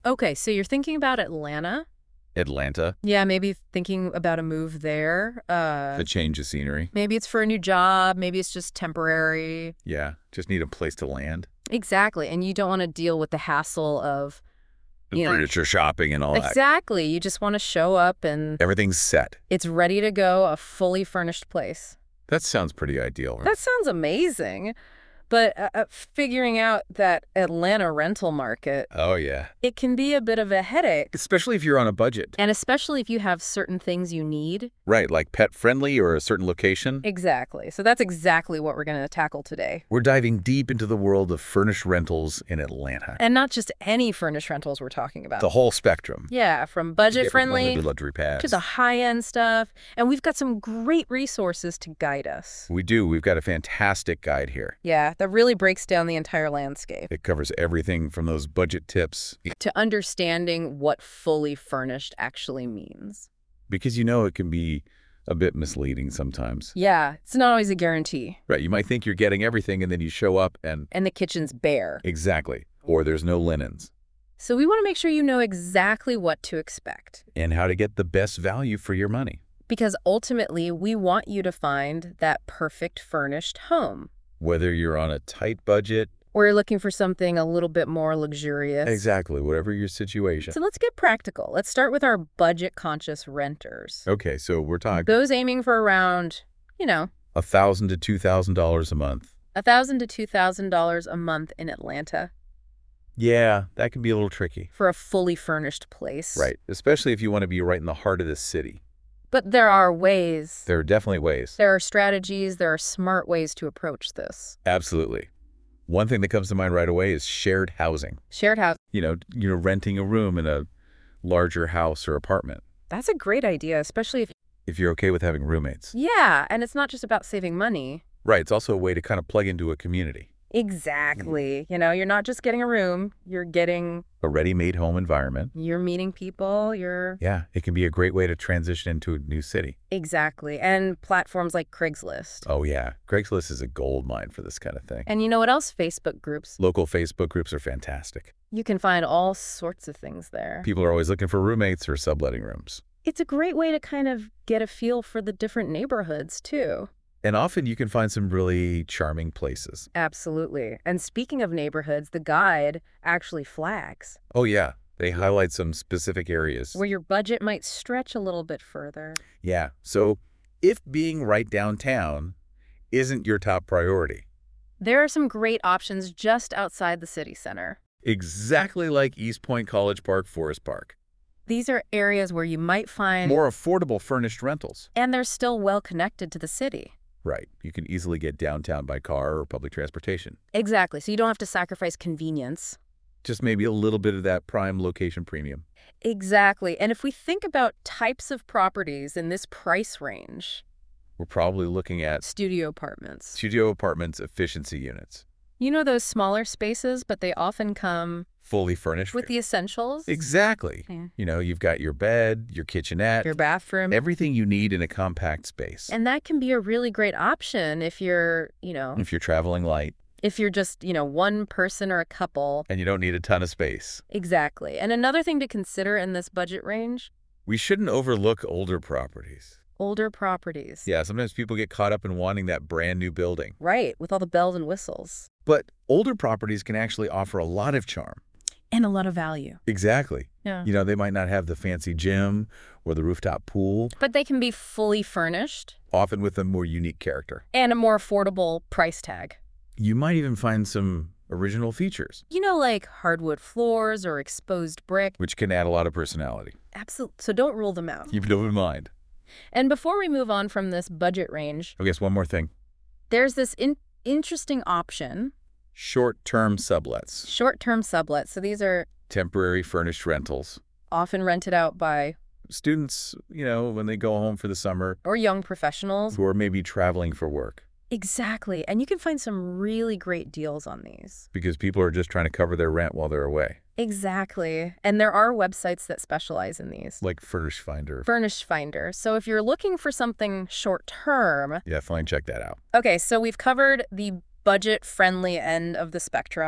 Okay, so you're thinking about Atlanta? Atlanta, Yeah, maybe thinking about a move there. a change of scenery. Maybe it's for a new job, maybe it's just temporary. Yeah, just need a place to land. Exactly, and you don't want to deal with the hassle of, The furniture shopping and all that. exactly. You just want to show up and Everything's set. it's ready to go, a fully furnished place. That sounds pretty ideal. That sounds amazing. But figuring out that Atlanta rental market, Oh, yeah. it can be a bit of a headache. Especially if you're on a budget. And especially if you have certain things you need. Right, like pet-friendly or a certain location. Exactly. So that's exactly what we're going to tackle today. We're diving deep into the world of furnished rentals in Atlanta. And not just any furnished rentals we're talking about. The whole spectrum. Yeah, from budget-friendly luxury pass. to the high-end stuff. And we've got some great resources to guide us. We do. We've got a fantastic guide here. Yeah, that really breaks down the entire landscape. It covers everything from those budget tips. To understanding what fully furnished actually means. Because it can be a bit misleading sometimes. Yeah, it's not always a guarantee. Right, you might think you're getting everything and then you show up and... And the kitchen's bare. Exactly. Or there's no linens. So we want to make sure you know exactly what to expect. And how to get the best value for your money. Because ultimately, we want you to find that perfect furnished home. Whether you're on a tight budget... Or you're looking for something a little bit more luxurious. Exactly, whatever your situation. So let's get practical. Let's start with our budget-conscious renters. Okay, so we're talking... Those aiming for around, $1,000 to $2,000 a month. $1,000 to $2,000 a month in Atlanta. Yeah, that can be a little tricky. For a fully furnished place. Right, especially if you want to be right in the heart of the city. But there are ways. There are definitely ways. There are strategies. There are smart ways to approach this. Absolutely. One thing that comes to mind right away is shared housing. Shared house. Renting a room in a larger house or apartment. That's a great idea, especially if you're okay with having roommates. Yeah, and it's not just about saving money. Right, it's also a way to kind of plug into a community. Exactly. You're not just getting a room, you're getting... a ready-made home environment. You're meeting people, Yeah, it can be a great way to transition into a new city. Exactly. And platforms like Craigslist. Oh, yeah. Craigslist is a goldmine for this kind of thing. And you know what else? Facebook groups. Local Facebook groups are fantastic. You can find all sorts of things there. People are always looking for roommates or subletting rooms. It's a great way to kind of get a feel for the different neighborhoods, too. And often you can find some really charming places. Absolutely. And speaking of neighborhoods, the guide actually flags. Oh, yeah. They highlight some specific areas. Where your budget might stretch a little bit further. Yeah. So if being right downtown isn't your top priority. There are some great options just outside the city center. Exactly like East Point College Park, Forest Park. These are areas where you might find... more affordable furnished rentals. And they're still well connected to the city. Right. You can easily get downtown by car or public transportation. Exactly. So you don't have to sacrifice convenience. Just maybe a little bit of that prime location premium. Exactly. And if we think about types of properties in this price range... We're probably looking at... Studio apartments. Studio apartments, efficiency units. Those smaller spaces, but they often come... fully furnished. With the essentials. Exactly. Yeah. You've got your bed, your kitchenette. Your bathroom. Everything you need in a compact space. And that can be a really great option if you're, if you're traveling light. If you're just, one person or a couple. And you don't need a ton of space. Exactly. And another thing to consider in this budget range. We shouldn't overlook older properties. Older properties. Yeah, sometimes people get caught up in wanting that brand new building. Right, with all the bells and whistles. But older properties can actually offer a lot of charm. And a lot of value. Exactly. Yeah. They might not have the fancy gym or the rooftop pool. But they can be fully furnished. Often with a more unique character. And a more affordable price tag. You might even find some original features. Like hardwood floors or exposed brick. Which can add a lot of personality. Absolutely. So don't rule them out. Keep it in mind. And before we move on from this budget range... I guess one more thing. There's this interesting option. Short-term sublets. Short-term sublets. So these are... temporary furnished rentals. Often rented out by... students, when they go home for the summer. Or young professionals. Who are maybe traveling for work. Exactly. And you can find some really great deals on these. Because people are just trying to cover their rent while they're away. Exactly. And there are websites that specialize in these. Like Furnish Finder. Furnish Finder. So if you're looking for something short-term... definitely check that out. Okay, so we've covered the budget-friendly end of the spectrum.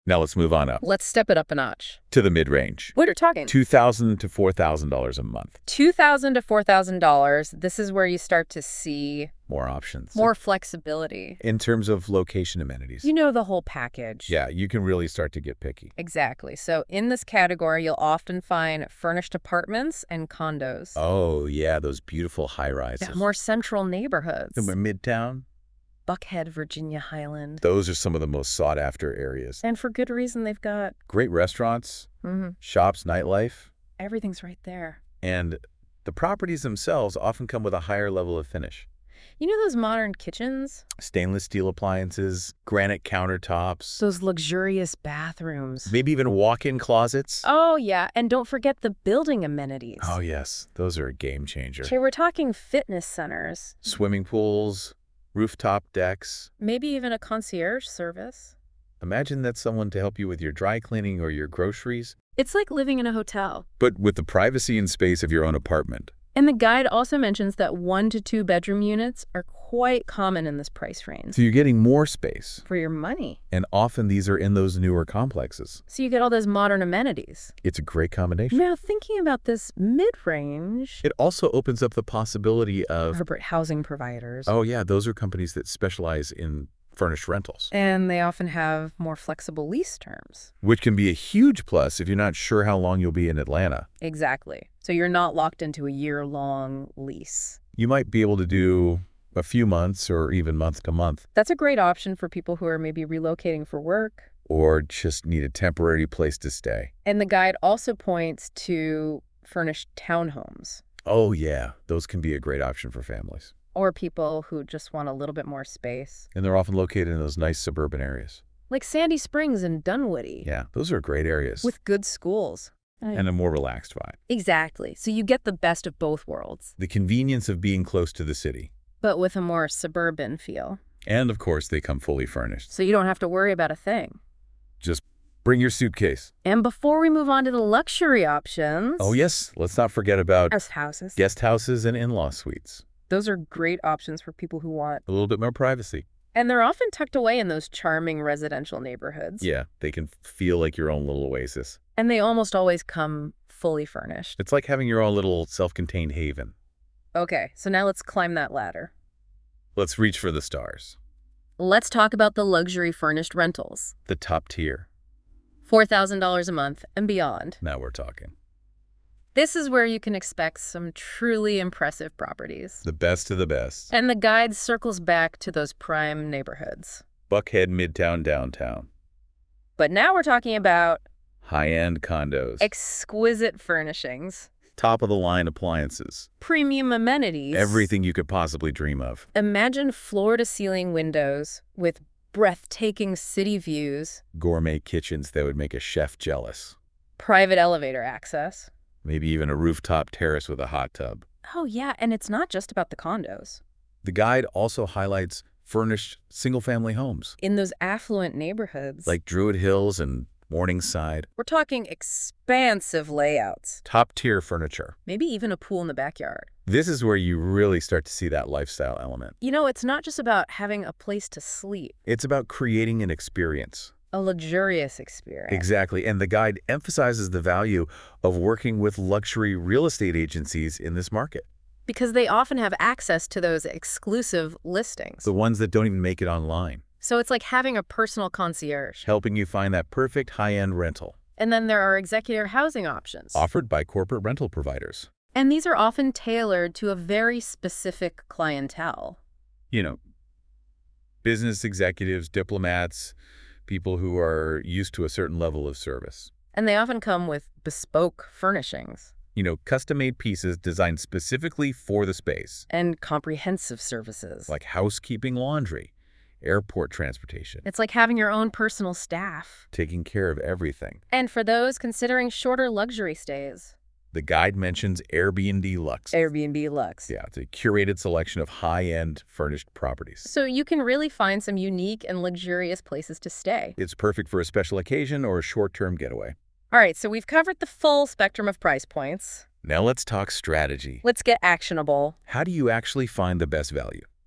Now let's move on up Let's step it up a notch. to the mid-range. What are you talking? $2,000 to $4,000 a month. $2,000 to $4,000. This is where you start to see More options. more flexibility. In terms of location amenities. You know, the whole package. Yeah, you can really start to get picky. Exactly. So in this category, you'll often find furnished apartments and condos. Oh, yeah, those beautiful high-rises. Yeah, more central neighborhoods. Midtown. Buckhead, Virginia Highland. Those are some of the most sought-after areas. And for good reason, they've got Great restaurants, shops, nightlife, everything's right there. and the properties themselves often come with a higher level of finish. You know those modern kitchens? Stainless steel appliances, granite countertops, Those luxurious bathrooms. maybe even walk-in closets. Oh, yeah. And don't forget the building amenities. Oh, yes, those are a game changer. Okay, we're talking fitness centers. Swimming pools, rooftop decks. Maybe even a concierge service. Imagine that's someone to help you with your dry cleaning or your groceries, It's like living in a hotel. but with the privacy and space of your own apartment. And the guide also mentions that 1 to 2 bedroom units are quite common in this price range So you're getting more space, for your money. and often these are in those newer complexes. So you get all those modern amenities. It's a great combination. Now, thinking about this mid-range, It also opens up the possibility of, corporate housing providers. oh yeah, those are companies that specialize in furnished rentals, And they often have more flexible lease terms. which can be a huge plus if you're not sure how long you'll be in Atlanta. Exactly. So you're not locked into a year-long lease. You might be able to do a few months or even month to month, That's a great option for people who are maybe relocating for work. or just need a temporary place to stay. And the guide also points to furnished townhomes Oh yeah, those can be a great option for families. or people who just want a little bit more space. And they're often located in those nice suburban areas. Like Sandy Springs and Dunwoody. Yeah, those are great areas. With good schools. And a more relaxed vibe. Exactly. So you get the best of both worlds, The convenience of being close to the city. but with a more suburban feel. And of course, they come fully furnished. So you don't have to worry about a thing. Just bring your suitcase. And before we move on to the luxury options... Oh yes, let's not forget about guest houses. guest houses and in-law suites. Those are great options for people who want... A little bit more privacy. And they're often tucked away in those charming residential neighborhoods. Yeah, they can feel like your own little oasis. And they almost always come fully furnished. It's like having your own little self-contained haven. Okay, so now let's climb that ladder. Let's reach for the stars. Let's talk about the luxury furnished rentals. The top tier. $4,000 a month and beyond. Now we're talking. This is where you can expect some truly impressive properties. The best of the best. And the guide circles back to those prime neighborhoods. Buckhead, Midtown, Downtown. But now we're talking about High-end condos. exquisite furnishings, Top-of-the-line appliances. premium amenities. Everything you could possibly dream of. Imagine floor-to-ceiling windows with breathtaking city views, Gourmet kitchens that would make a chef jealous. private elevator access. Maybe even a rooftop terrace with a hot tub. Oh, yeah, and it's not just about the condos. The guide also highlights furnished single-family homes, In those affluent neighborhoods, like Druid Hills and Morningside. we're talking expansive layouts, Top-tier furniture. maybe even a pool in the backyard. This is where you really start to see that lifestyle element. You know, it's not just about having a place to sleep, It's about creating an experience. a luxurious experience. Exactly, and the guide emphasizes the value of working with luxury real estate agencies in this market. Because they often have access to those exclusive listings. The ones that don't even make it online, So it's like having a personal concierge. helping you find that perfect high-end rental, And then there are executive housing options. offered by corporate rental providers. And these are often tailored to a very specific clientele. You know, business executives, diplomats, people who are used to a certain level of service. And they often come with bespoke furnishings You know, custom-made pieces designed specifically for the space, and comprehensive services. like housekeeping, laundry, airport transportation, It's like having your own personal staff. taking care of everything. And for those considering shorter luxury stays, The guide mentions Airbnb Luxe. Airbnb Luxe. Yeah, it's a curated selection of high-end furnished properties. So you can really find some unique and luxurious places to stay. It's perfect for a special occasion or a short-term getaway. All right, so we've covered the full spectrum of price points. Now let's talk strategy. Let's get actionable. How do you actually find the best value?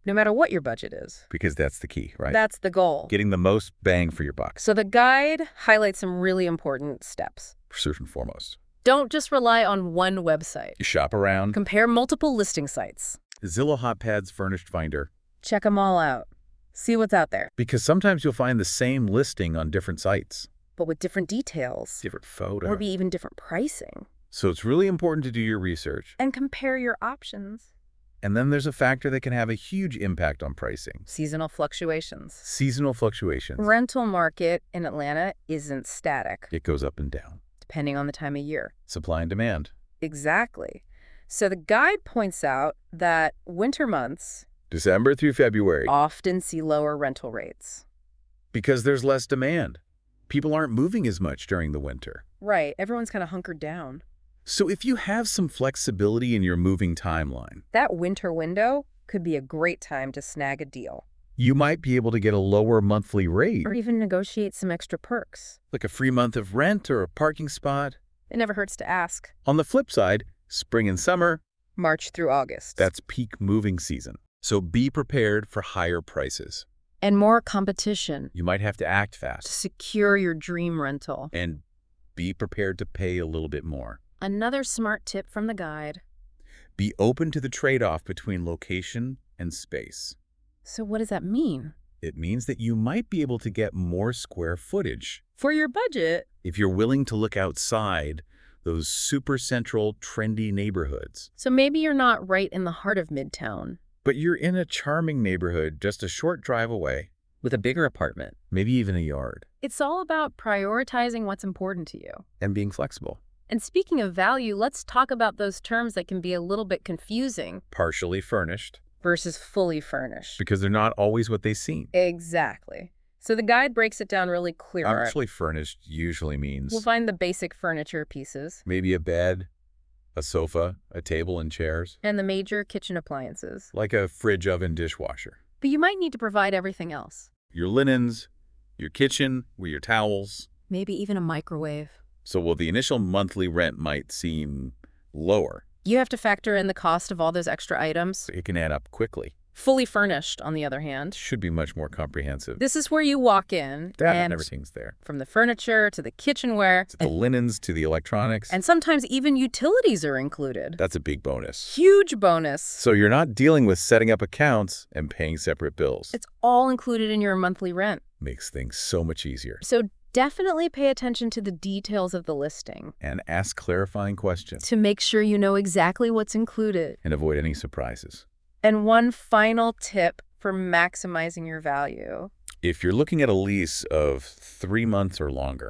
no matter what your budget is. Because that's the key, right? That's the goal. Getting the most bang for your buck, So the guide highlights some really important steps. first and foremost. Don't just rely on one website. You shop around. Compare multiple listing sites. Zillow HotPads Furnished Finder. Check them all out. See what's out there, Because sometimes you'll find the same listing on different sites. but with different details. Different photo. Or be even different pricing. So it's really important to do your research. And compare your options. And then there's a factor that can have a huge impact on pricing. Seasonal fluctuations. Seasonal fluctuations. Rental market in Atlanta isn't static, It goes up and down. depending on the time of year. Supply and demand. Exactly. So the guide points out that winter months December through February. often see lower rental rates. Because there's less demand. People aren't moving as much during the winter. Right. Everyone's kind of hunkered down. So if you have some flexibility in your moving timeline, That winter window could be a great time to snag a deal. you might be able to get a lower monthly rate, Or even negotiate some extra perks. like a free month of rent or a parking spot. It never hurts to ask. On the flip side, spring and summer, March through August. that's peak moving season. So be prepared for higher prices. And more competition You might have to act to fast secure your dream rental. and be prepared to pay a little bit more. Another smart tip from the guide. Be open to the trade-off between location and space. So what does that mean? It means that you might be able to get more square footage For your budget. if you're willing to look outside those super central, trendy neighborhoods. So maybe you're not right in the heart of Midtown. But you're in a charming neighborhood just a short drive away, With a bigger apartment. maybe even a yard, It's all about prioritizing what's important to you. and being flexible. And speaking of value, let's talk about those terms that can be a little bit confusing Partially furnished, versus fully furnished. because they're not always what they seem. Exactly. So the guide breaks it down really clearly. Partially furnished usually means We'll find the basic furniture pieces maybe a bed, a sofa, a table and chairs, and the major kitchen appliances. like a fridge, oven, dishwasher. But you might need to provide everything else. Your linens, your kitchen with your towels. Maybe even a microwave. So while the initial monthly rent might seem lower, You have to factor in the cost of all those extra items. it can add up quickly. Fully furnished, on the other hand. Should be much more comprehensive. This is where you walk in, That and and everything's there. from the furniture to the kitchenware, To the linens, to the electronics. and sometimes even utilities are included. That's a big bonus. Huge bonus. So you're not dealing with setting up accounts and paying separate bills. It's all included in your monthly rent. Makes things so much easier. So definitely pay attention to the details of the listing And ask clarifying questions to make sure you know exactly what's included. and avoid any surprises. And one final tip for maximizing your value. If you're looking at a lease of 3 months or longer,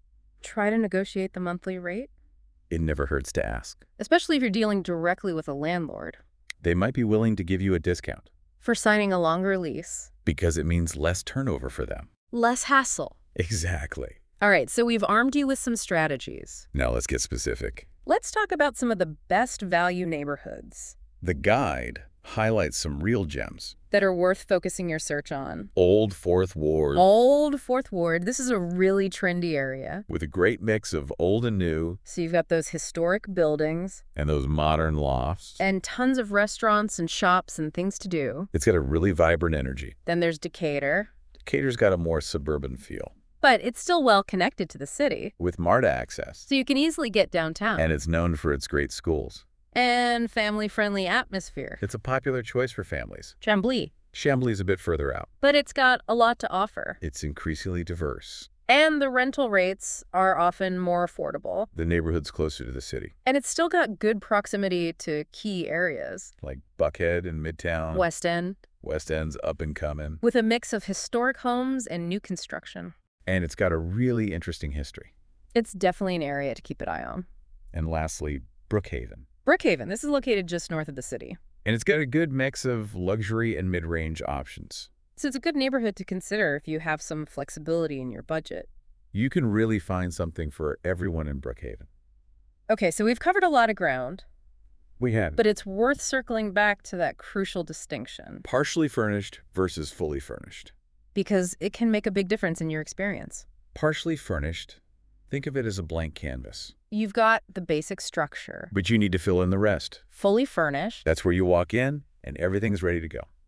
Try to negotiate the monthly rate, it never hurts to ask. especially if you're dealing directly with a landlord. They might be willing to give you a discount For signing a longer lease, because it means less turnover for them. less hassle. Exactly. All right, so we've armed you with some strategies. Now let's get specific. Let's talk about some of the best value neighborhoods The guide highlights some real gems. that are worth focusing your search on. Old Fourth Ward Old Fourth Ward, this is a really trendy area. with a great mix of old and new So you've got those historic buildings and those modern lofts. and tons of restaurants and shops and things to do. It's got a really vibrant energy. Then there's Decatur, Decatur's got a more suburban feel but it's still well connected to the city, with MARTA access. so you can easily get downtown. And it's known for its great schools. And family-friendly atmosphere. It's a popular choice for families. Chambly, Chambly's a bit further out. but it's got a lot to offer. It's increasingly diverse. And the rental rates are often more affordable. The neighborhood's closer to the city, And it's still got good proximity to key areas. like Buckhead and Midtown. West End, West End's up and coming. with a mix of historic homes and new construction. And it's got a really interesting history. It's definitely an area to keep an eye on. And lastly, Brookhaven. Brookhaven, this is located just north of the city. And it's got a good mix of luxury and mid-range options. So it's a good neighborhood to consider if you have some flexibility in your budget. You can really find something for everyone in Brookhaven. Okay, so we've covered a lot of ground, We have but it's worth circling back to that crucial distinction partially furnished versus fully furnished. because it can make a big difference in your experience. Partially furnished, think of it as a blank canvas. You've got the basic structure. But you need to fill in the rest. Fully furnished. That's where you walk in and everything's ready to go.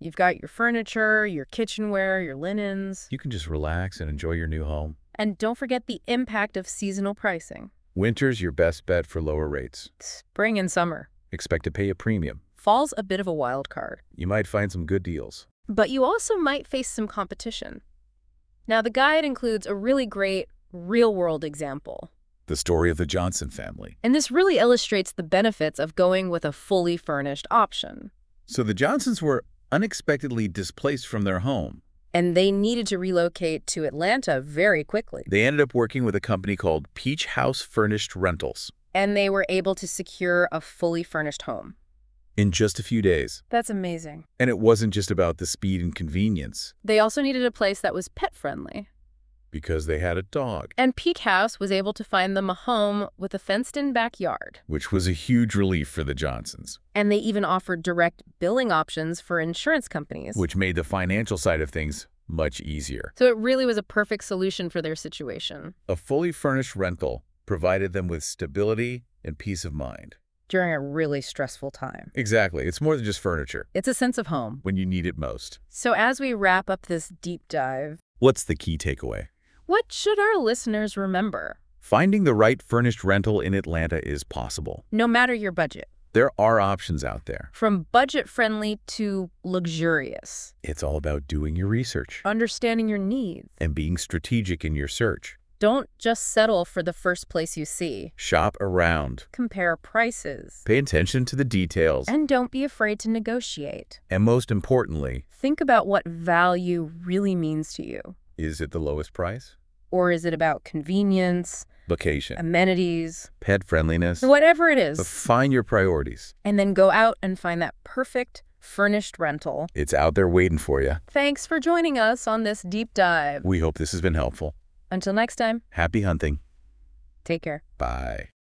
You've got your furniture, your kitchenware, your linens. You can just relax and enjoy your new home. And don't forget the impact of seasonal pricing. Winter's your best bet for lower rates. Spring and summer. Expect to pay a premium. Fall's a bit of a wild card. You might find some good deals. But you also might face some competition. Now, the guide includes a really great real-world example. The story of the Johnson family. And this really illustrates the benefits of going with a fully furnished option. So the Johnsons were unexpectedly displaced from their home. And they needed to relocate to Atlanta very quickly. They ended up working with a company called Peach House Furnished Rentals. And they were able to secure a fully furnished home. In just a few days. That's amazing. And it wasn't just about the speed and convenience. They also needed a place that was pet-friendly. Because they had a dog. And Peach House was able to find them a home with a fenced-in backyard. Which was a huge relief for the Johnsons. And they even offered direct billing options for insurance companies. Which made the financial side of things much easier. So it really was a perfect solution for their situation. A fully furnished rental provided them with stability and peace of mind. During a really stressful time. Exactly. It's more than just furniture. It's a sense of home. When you need it most. So as we wrap up this deep dive, what's the key takeaway? What should our listeners remember? Finding the right furnished rental in Atlanta is possible. No matter your budget. There are options out there. From budget-friendly to luxurious. It's all about doing your research. Understanding your needs. And being strategic in your search. Don't just settle for the first place you see. Shop around. Compare prices. Pay attention to the details. And don't be afraid to negotiate. And most importantly, think about what value really means to you. Is it the lowest price? Or is it about convenience, vacation, amenities, pet friendliness? Whatever it is. But find your priorities. And then go out and find that perfect furnished rental. It's out there waiting for you. Thanks for joining us on this deep dive. We hope this has been helpful. Until next time. Happy hunting. Take care. Bye.